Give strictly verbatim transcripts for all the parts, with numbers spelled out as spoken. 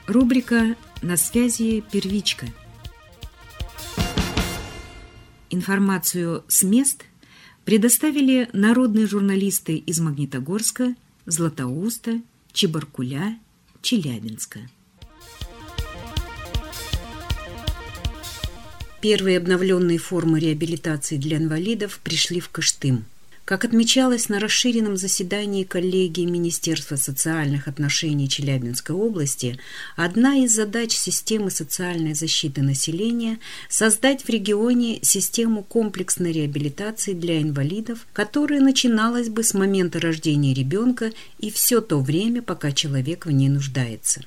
Рубрика «На связи первичка». Информацию с мест предоставили народные журналисты из Магнитогорска, Златоуста, Чебаркуля, Челябинска. Первые обновленные формы реабилитации для инвалидов пришли в Кыштым. Как отмечалось на расширенном заседании коллегии Министерства социальных отношений Челябинской области, одна из задач системы социальной защиты населения – создать в регионе систему комплексной реабилитации для инвалидов, которая начиналась бы с момента рождения ребенка и все то время, пока человек в ней нуждается.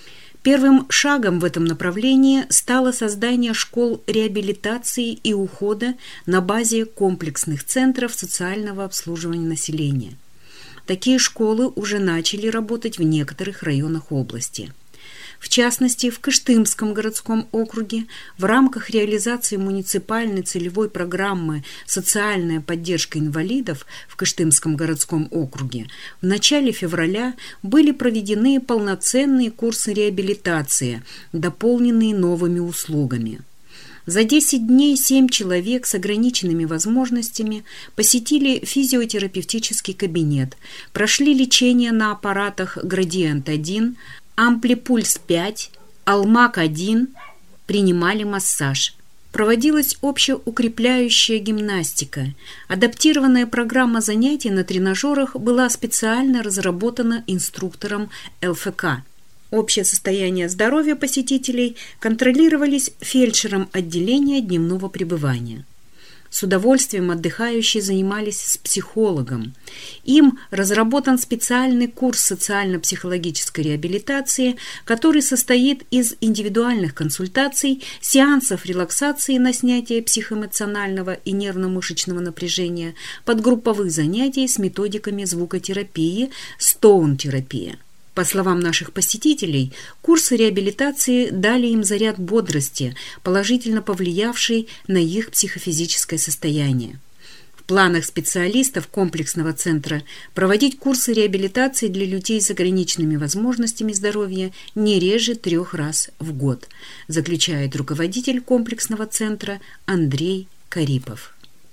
Первым шагом в этом направлении стало создание школ реабилитации и ухода на базе комплексных центров социального обслуживания населения. Такие школы уже начали работать в некоторых районах области. В частности, в Кыштымском городском округе в рамках реализации муниципальной целевой программы «Социальная поддержка инвалидов» в Кыштымском городском округе в начале февраля были проведены полноценные курсы реабилитации, дополненные новыми услугами. За десять дней семь человек с ограниченными возможностями посетили физиотерапевтический кабинет, прошли лечение на аппаратах «Градиент один», Амплипульс пять, Алмак один, принимали массаж. Проводилась общеукрепляющая гимнастика. Адаптированная программа занятий на тренажерах была специально разработана инструктором эл эф ка. Общее состояние здоровья посетителей контролировались фельдшером отделения дневного пребывания. С удовольствием отдыхающие занимались с психологом. Им разработан специальный курс социально-психологической реабилитации, который состоит из индивидуальных консультаций, сеансов релаксации на снятие психоэмоционального и нервно-мышечного напряжения, подгрупповых занятий с методиками звукотерапии, стоун-терапия. По словам наших посетителей, курсы реабилитации дали им заряд бодрости, положительно повлиявший на их психофизическое состояние. В планах специалистов комплексного центра проводить курсы реабилитации для людей с ограниченными возможностями здоровья не реже трех раз в год, заключает руководитель комплексного центра Андрей Карипов.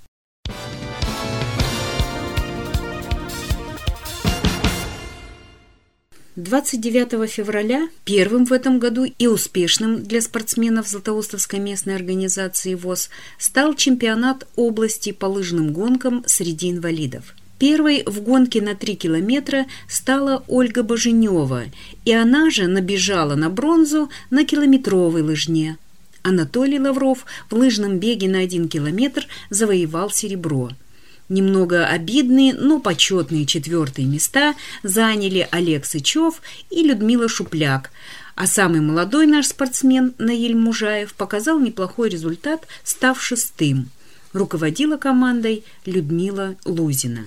двадцать девятого февраля первым в этом году и успешным для спортсменов Златоустовской местной организации ВОС стал чемпионат области по лыжным гонкам среди инвалидов. Первой в гонке на три километра стала Ольга Боженева, и она же набежала на бронзу на километровой лыжне. Анатолий Лавров в лыжном беге на один километр завоевал серебро. Немного обидные, но почетные четвертые места заняли Олег Сычев и Людмила Шупляк, а самый молодой наш спортсмен Наиль Мужаев показал неплохой результат, став шестым. Руководила командой Людмила Лузина.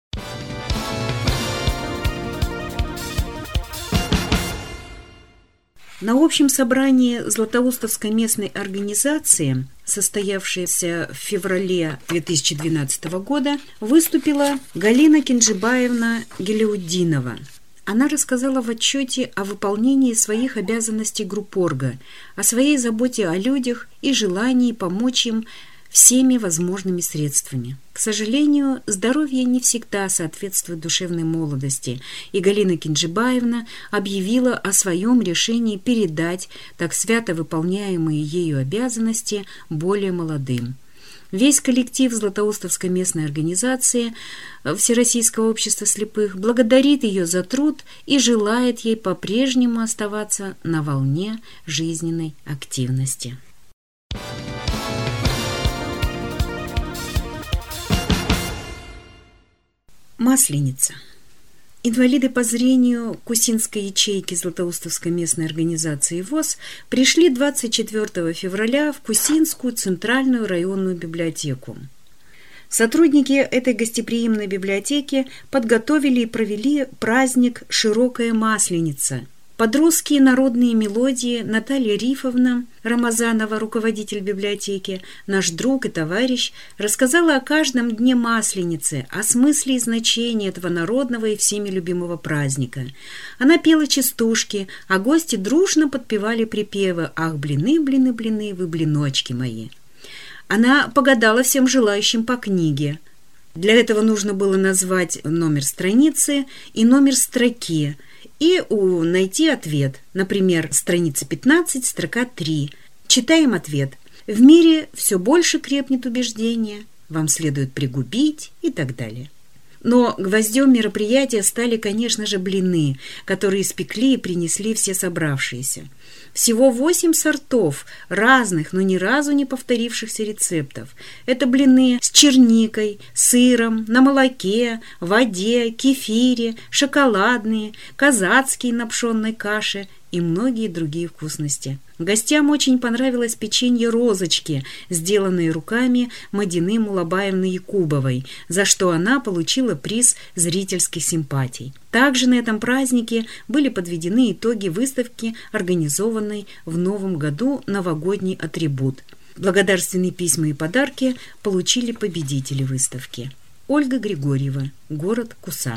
На общем собрании Златоустовской местной организации, состоявшейся в феврале две тысячи двенадцатого года, выступила Галина Кенджибаевна Геляудинова. Она рассказала в отчете о выполнении своих обязанностей группорга, о своей заботе о людях и желании помочь им всеми возможными средствами. К сожалению, здоровье не всегда соответствует душевной молодости, и Галина Кенджибаевна объявила о своем решении передать так свято выполняемые ею обязанности более молодым. Весь коллектив Златоустовской местной организации Всероссийского общества слепых благодарит ее за труд и желает ей по-прежнему оставаться на волне жизненной активности. Масленица. Инвалиды по зрению Кусинской ячейки Златоустовской местной организации ВОС пришли двадцать четвёртого февраля в Кусинскую центральную районную библиотеку. Сотрудники этой гостеприимной библиотеки подготовили и провели праздник «Широкая Масленица». Под русские народные мелодии Наталья Рифовна Рамазанова, руководитель библиотеки, наш друг и товарищ, рассказала о каждом дне Масленицы, о смысле и значении этого народного и всеми любимого праздника. Она пела частушки, а гости дружно подпевали припевы «Ах, блины, блины, блины, вы блиночки мои». Она погадала всем желающим по книге. Для этого нужно было назвать номер страницы и номер строки, и у, найти ответ. Например, страница пятнадцать, строка три. Читаем ответ. В мире все больше крепнет убеждение, вам следует пригубить и так далее. Но гвоздем мероприятия стали, конечно же, блины, которые испекли и принесли все собравшиеся. Всего восемь сортов разных, но ни разу не повторившихся рецептов. Это блины с черникой, сыром, на молоке, воде, кефире, шоколадные, казацкие на пшенной каше и многие другие вкусности. Гостям очень понравилось печенье «Розочки», сделанное руками Мадины Мулабаевны Якубовой, за что она получила приз зрительских симпатий. Также на этом празднике были подведены итоги выставки, организованной в новом году «Новогодний атрибут». Благодарственные письма и подарки получили победители выставки. Ольга Григорьева, город Куса.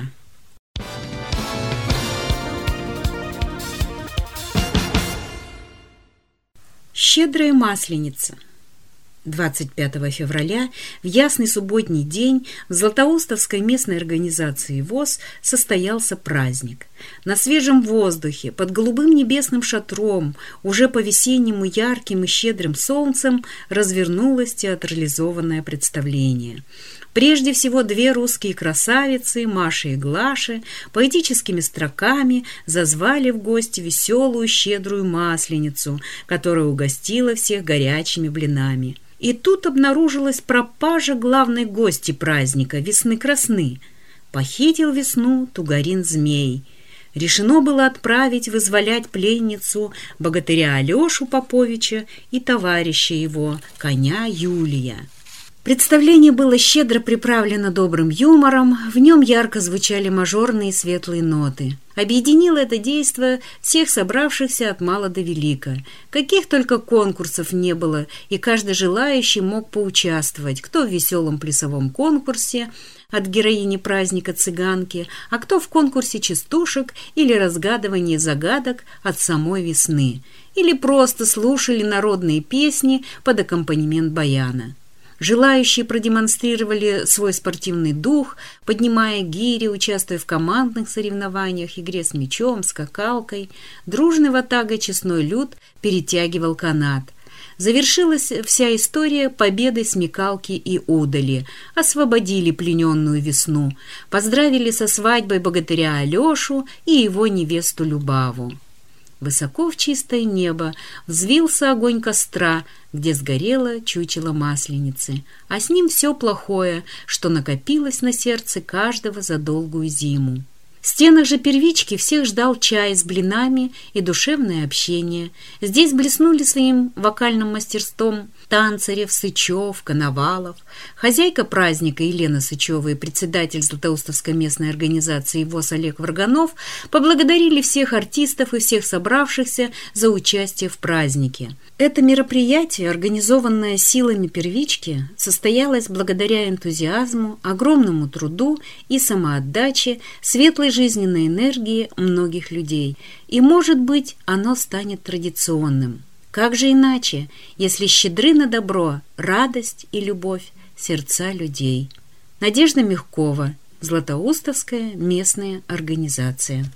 Щедрая Масленица. двадцать пятого февраля, в ясный субботний день, в Златоустовской местной организации ВОС состоялся праздник. На свежем воздухе, под голубым небесным шатром, уже по-весеннему ярким и щедрым солнцем, развернулось театрализованное представление. Прежде всего, две русские красавицы, Маша и Глаша, поэтическими строками зазвали в гости веселую щедрую Масленицу, которая угостила всех горячими блинами. И тут обнаружилась пропажа главной гости праздника, Весны-Красны. Похитил весну Тугарин-Змей. Решено было отправить вызволять пленницу богатыря Алешу Поповича и товарища его, коня Юлия. Представление было щедро приправлено добрым юмором, в нем ярко звучали мажорные светлые ноты. Объединило это действо всех собравшихся от мала до велика. Каких только конкурсов не было, и каждый желающий мог поучаствовать, кто в веселом плясовом конкурсе от героини праздника цыганки, а кто в конкурсе частушек или разгадывании загадок от самой весны, или просто слушали народные песни под аккомпанемент баяна. Желающие продемонстрировали свой спортивный дух, поднимая гири, участвуя в командных соревнованиях, игре с мячом, скакалкой. Дружный ватагой честной люд перетягивал канат. Завершилась вся история победой смекалки и удали. Освободили плененную весну, поздравили со свадьбой богатыря Алешу и его невесту Любаву. Высоко в чистое небо взвился огонь костра, где сгорело чучело Масленицы, а с ним все плохое, что накопилось на сердце каждого за долгую зиму. В стенах же первички всех ждал чай с блинами и душевное общение. Здесь блеснули своим вокальным мастерством Танцарев, Сычев, Коновалов. Хозяйка праздника Елена Сычева и председатель Златоустовской местной организации ВОС Олег Варганов поблагодарили всех артистов и всех собравшихся за участие в празднике. Это мероприятие, организованное силами первички, состоялось благодаря энтузиазму, огромному труду и самоотдаче, светлой жизненной энергии многих людей. И, может быть, оно станет традиционным. Как же иначе, если щедры на добро, радость и любовь сердца людей? Надежда Мягкова, Златоустовская местная организация.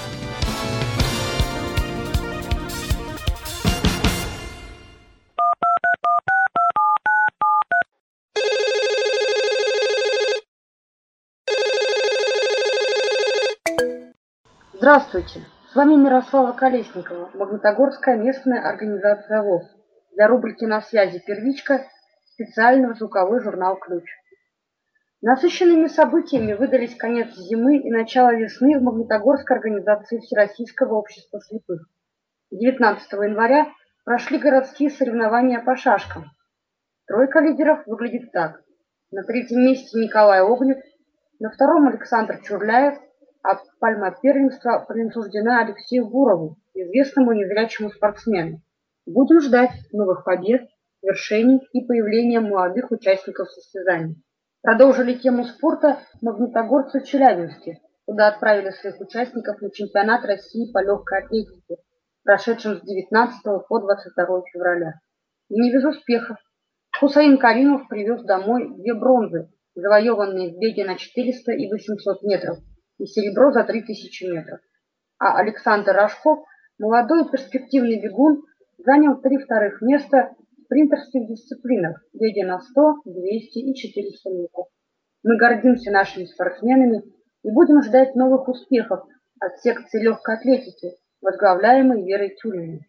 Здравствуйте, с вами Мирослава Колесникова, Магнитогорская местная организация ВОС. Для рубрики «На связи Первичка» специальный звуковой журнал «Ключ». Насыщенными событиями выдались конец зимы и начало весны в Магнитогорской организации Всероссийского общества слепых. девятнадцатого января прошли городские соревнования по шашкам. Тройка лидеров выглядит так. На третьем месте Николай Огнев, на втором Александр Чурляев, а пальма первенства присуждена Алексею Бурову, известному незрячему спортсмену. Будем ждать новых побед, свершений и появления молодых участников состязаний. Продолжили тему спорта магнитогорцы в Челябинске, куда отправили своих участников на чемпионат России по легкой атлетике, прошедшем с девятнадцатого по двадцать второе февраля. И не без успехов. Хусаин Каримов привез домой две бронзы, завоеванные в беге на четыреста и восемьсот метров, и серебро за три тысячи метров. А Александр Рожков, молодой и перспективный бегун, занял три вторых места в спринтерских дисциплинах в беге на сто, двести и четыреста метров. Мы гордимся нашими спортсменами и будем ждать новых успехов от секции легкой атлетики, возглавляемой Верой Тюриной.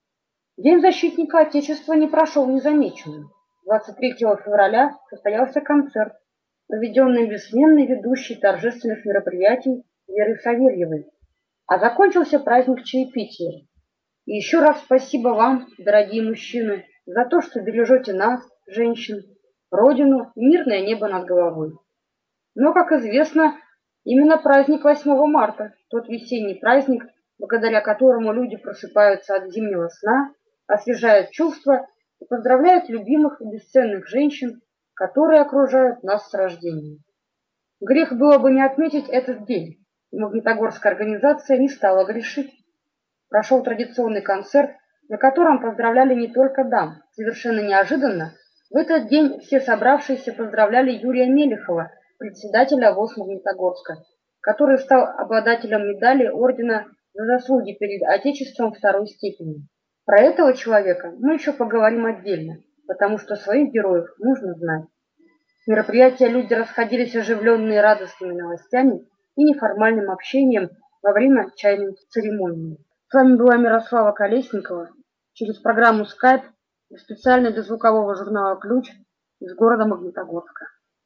День защитника Отечества не прошел незамеченным. двадцать третьего февраля состоялся концерт, проведенный бессменной ведущей торжественных мероприятий Верой Савельевой, а закончился праздник чаепития. И еще раз спасибо вам, дорогие мужчины, за то, что бережете нас, женщин, Родину и мирное небо над головой. Но, как известно, именно праздник восьмого марта, тот весенний праздник, благодаря которому люди просыпаются от зимнего сна, освежают чувства и поздравляют любимых и бесценных женщин, которые окружают нас с рождения. Грех было бы не отметить этот день, и Магнитогорская организация не стала грешить. Прошел традиционный концерт, на котором поздравляли не только дам. Совершенно неожиданно в этот день все собравшиеся поздравляли Юрия Мелехова, председателя ВОС Магнитогорска, который стал обладателем медали ордена за заслуги перед Отечеством второй степени. Про этого человека мы еще поговорим отдельно, потому что своих героев нужно знать. С мероприятия люди расходились оживленные радостными новостями и неформальным общением во время чайной церемонии. С вами была Мирослава Колесникова через программу Skype и специально для звукового журнала «Ключ» из города Магнитогорска.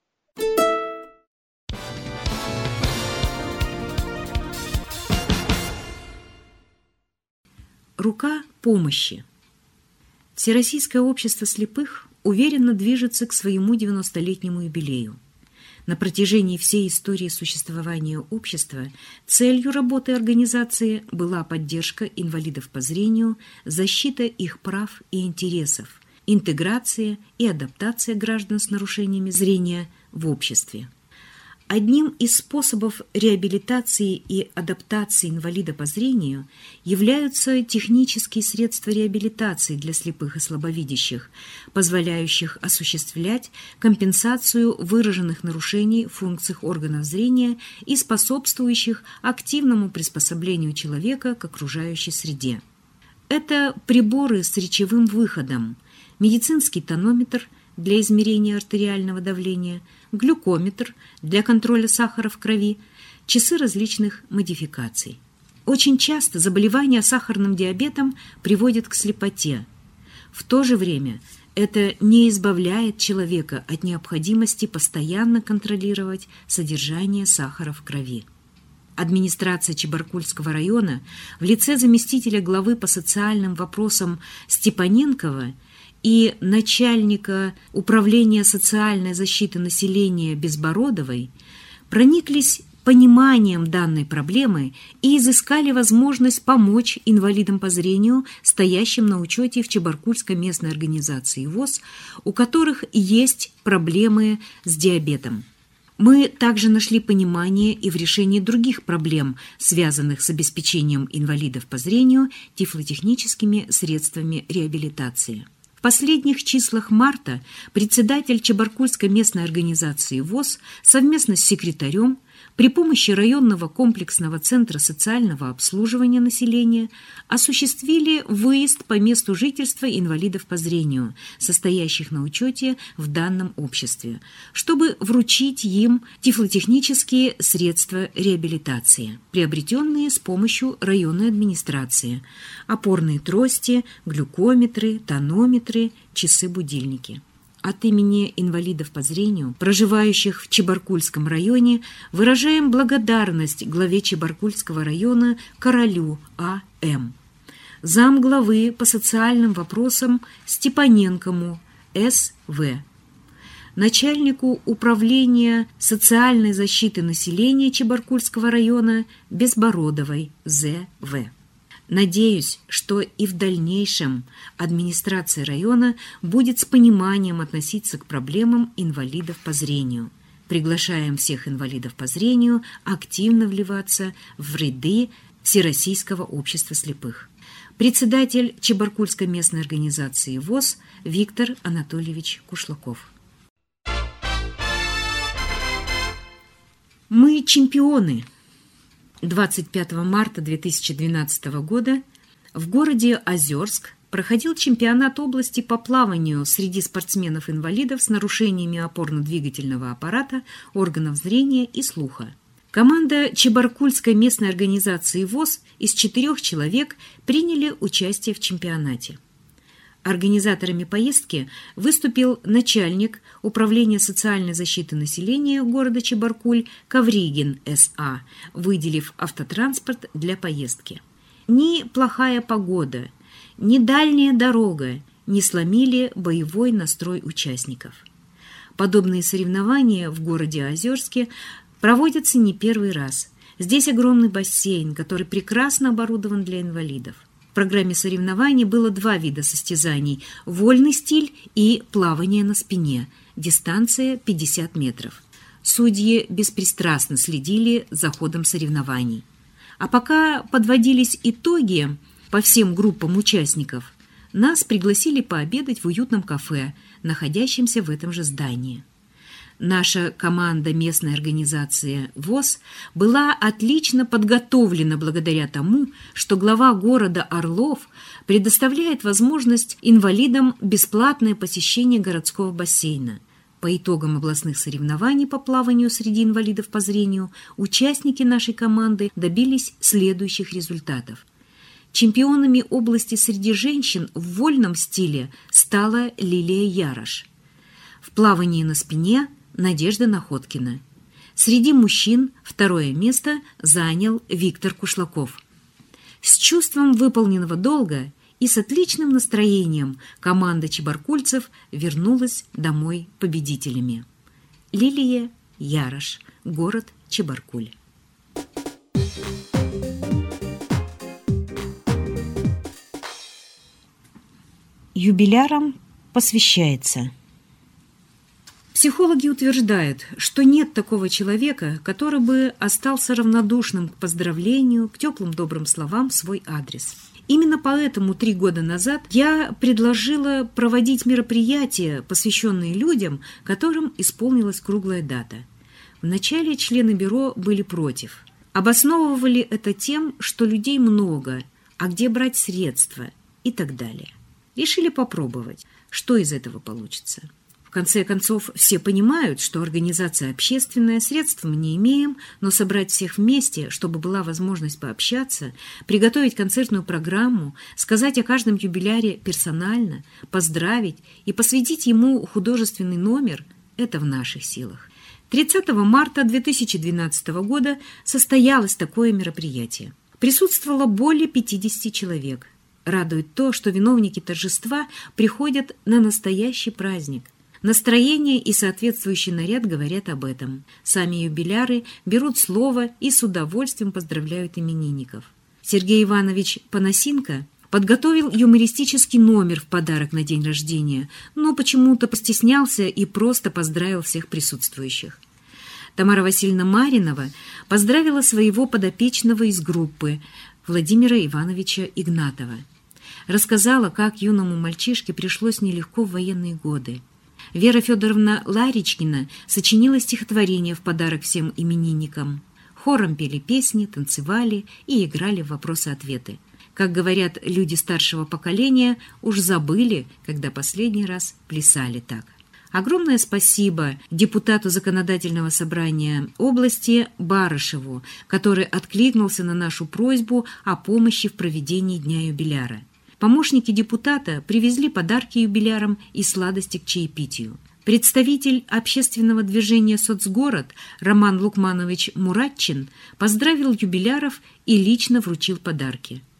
Рука помощи. Всероссийское общество слепых уверенно движется к своему девяностолетнему юбилею. На протяжении всей истории существования общества целью работы организации была поддержка инвалидов по зрению, защита их прав и интересов, интеграция и адаптация граждан с нарушениями зрения в обществе. Одним из способов реабилитации и адаптации инвалида по зрению являются технические средства реабилитации для слепых и слабовидящих, позволяющих осуществлять компенсацию выраженных нарушений в функциях органов зрения и способствующих активному приспособлению человека к окружающей среде. Это приборы с речевым выходом, медицинский тонометр для измерения артериального давления, глюкометр для контроля сахара в крови, часы различных модификаций. Очень часто заболевания сахарным диабетом приводят к слепоте. В то же время это не избавляет человека от необходимости постоянно контролировать содержание сахара в крови. Администрация Чебаркульского района в лице заместителя главы по социальным вопросам Степаненкова и начальника управления социальной защиты населения Безбородовой прониклись пониманием данной проблемы и изыскали возможность помочь инвалидам по зрению, стоящим на учете в Чебаркульской местной организации ВОС, у которых есть проблемы с диабетом. Мы также нашли понимание и в решении других проблем, связанных с обеспечением инвалидов по зрению тифлотехническими средствами реабилитации. В последних числах марта председатель Чебаркульской местной организации ВОС совместно с секретарем при помощи районного комплексного центра социального обслуживания населения осуществили выезд по месту жительства инвалидов по зрению, состоящих на учете в данном обществе, чтобы вручить им тифлотехнические средства реабилитации, приобретенные с помощью районной администрации, опорные трости, глюкометры, тонометры, часы-будильники. От имени инвалидов по зрению, проживающих в Чебаркульском районе, выражаем благодарность главе Чебаркульского района Королю А М, замглавы по социальным вопросам Степаненкому С В, начальнику управления социальной защиты населения Чебаркульского района Безбородовой З В Надеюсь, что и в дальнейшем администрация района будет с пониманием относиться к проблемам инвалидов по зрению. Приглашаем всех инвалидов по зрению активно вливаться в ряды Всероссийского общества слепых. Председатель Чебаркульской местной организации ВОС Виктор Анатольевич Кушлаков. Мы чемпионы. двадцать пятого марта две тысячи двенадцатого года в городе Озерск проходил чемпионат области по плаванию среди спортсменов-инвалидов с нарушениями опорно-двигательного аппарата, органов зрения и слуха. Команда Чебаркульской местной организации ВОС из четырех человек приняли участие в чемпионате. Организаторами поездки выступил начальник Управления социальной защиты населения города Чебаркуль Ковригин С А, выделив автотранспорт для поездки. Ни плохая погода, ни дальняя дорога не сломили боевой настрой участников. Подобные соревнования в городе Озерске проводятся не первый раз. Здесь огромный бассейн, который прекрасно оборудован для инвалидов. В программе соревнований было два вида состязаний – вольный стиль и плавание на спине, дистанция пятьдесят метров. Судьи беспристрастно следили за ходом соревнований. А пока подводились итоги по всем группам участников, нас пригласили пообедать в уютном кафе, находящемся в этом же здании. Наша команда местной организации ВОС была отлично подготовлена благодаря тому, что глава города Орлов предоставляет возможность инвалидам бесплатное посещение городского бассейна. По итогам областных соревнований по плаванию среди инвалидов по зрению участники нашей команды добились следующих результатов. Чемпионами области среди женщин в вольном стиле стала Лилия Ярош. В плавании на спине – Надежда Находкина. Среди мужчин второе место занял Виктор Кушлаков. С чувством выполненного долга и с отличным настроением команда чебаркульцев вернулась домой победителями. Лилия Ярош, город Чебаркуль. Юбилярам посвящается. Психологи утверждают, что нет такого человека, который бы остался равнодушным к поздравлению, к теплым добрым словам в свой адрес. Именно поэтому три года назад я предложила проводить мероприятия, посвященные людям, которым исполнилась круглая дата. Вначале члены бюро были против. Обосновывали это тем, что людей много, а где брать средства и так далее. Решили попробовать, что из этого получится. В конце концов, все понимают, что организация общественная, средств мы не имеем, но собрать всех вместе, чтобы была возможность пообщаться, приготовить концертную программу, сказать о каждом юбиляре персонально, поздравить и посвятить ему художественный номер – это в наших силах. тридцатого марта две тысячи двенадцатого года состоялось такое мероприятие. Присутствовало более пятидесяти человек. Радует то, что виновники торжества приходят на настоящий праздник. Настроение и соответствующий наряд говорят об этом. Сами юбиляры берут слово и с удовольствием поздравляют именинников. Сергей Иванович Панасенко подготовил юмористический номер в подарок на день рождения, но почему-то постеснялся и просто поздравил всех присутствующих. Тамара Васильевна Маринова поздравила своего подопечного из группы Владимира Ивановича Игнатова. Рассказала, как юному мальчишке пришлось нелегко в военные годы. Вера Федоровна Ларичкина сочинила стихотворение в подарок всем именинникам. Хором пели песни, танцевали и играли в вопросы-ответы. Как говорят люди старшего поколения, уж забыли, когда последний раз плясали так. Огромное спасибо депутату Законодательного собрания области Барышеву, который откликнулся на нашу просьбу о помощи в проведении Дня юбиляра. Помощники депутата привезли подарки юбилярам и сладости к чаепитию. Представитель общественного движения «Соцгород» Роман Лукманович Муратчин поздравил юбиляров и лично вручил подарки.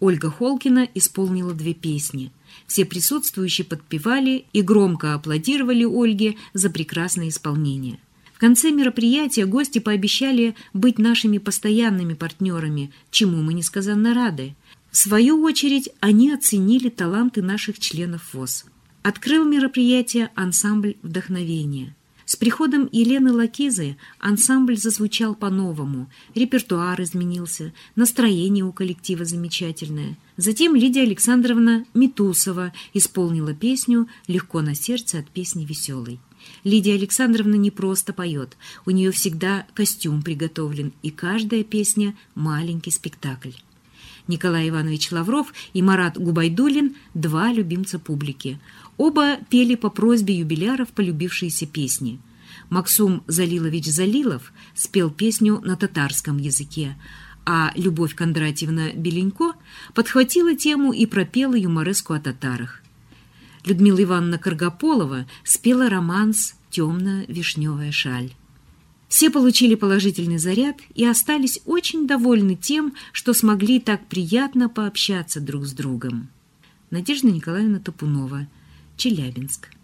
Ольга Холкина исполнила две песни. Все присутствующие подпевали и громко аплодировали Ольге за прекрасное исполнение. В конце мероприятия гости пообещали быть нашими постоянными партнерами, чему мы несказанно рады. В свою очередь, они оценили таланты наших членов ВОС. Открыл мероприятие ансамбль «Вдохновение». С приходом Елены Лакизы ансамбль зазвучал по-новому, репертуар изменился, настроение у коллектива замечательное. Затем Лидия Александровна Митусова исполнила песню «Легко на сердце» от песни «Веселой». Лидия Александровна не просто поет, у нее всегда костюм приготовлен, и каждая песня – маленький спектакль. Николай Иванович Лавров и Марат Губайдуллин – два любимца публики. Оба пели по просьбе юбиляров полюбившиеся песни. Максум Залилович Залилов спел песню на татарском языке, а Любовь Кондратьевна Беленько подхватила тему и пропела юмореску о татарах. Людмила Ивановна Каргополова спела романс «Темно-вишневая шаль». Все получили положительный заряд и остались очень довольны тем, что смогли так приятно пообщаться друг с другом. Надежда Николаевна Топунова, Челябинск.